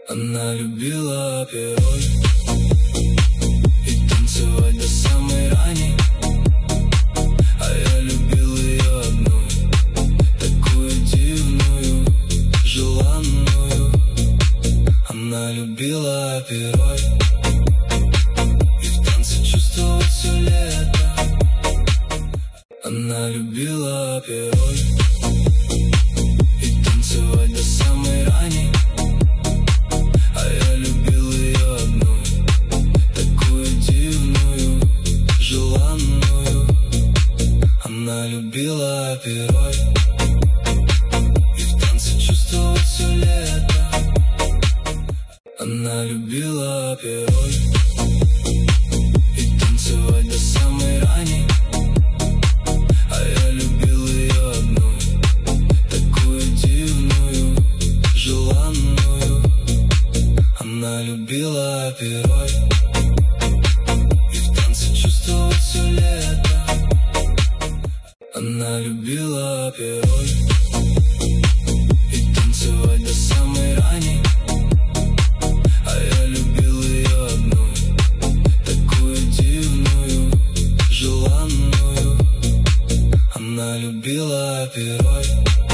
Она любила пирог и танцевать до самой рани, а я любил ее одну, такую дивную, желанную. Она любила пирог и в танце чувствовать все лето. Она любила пирог и танцевать до самой рани, а я любил ее одну, такую дивную, желанную. Она любила пирог и в танце чувствовать все лето. Она любила пирог и танцевать до самой рани, а я любил ее одну, такую дивную, желанную. Она любила пирог и в танце чувствовать все лето. Она любила пирог и танцевать до самой рани, а я любил ее одну, такую дивную, желанную. Она любила пирог.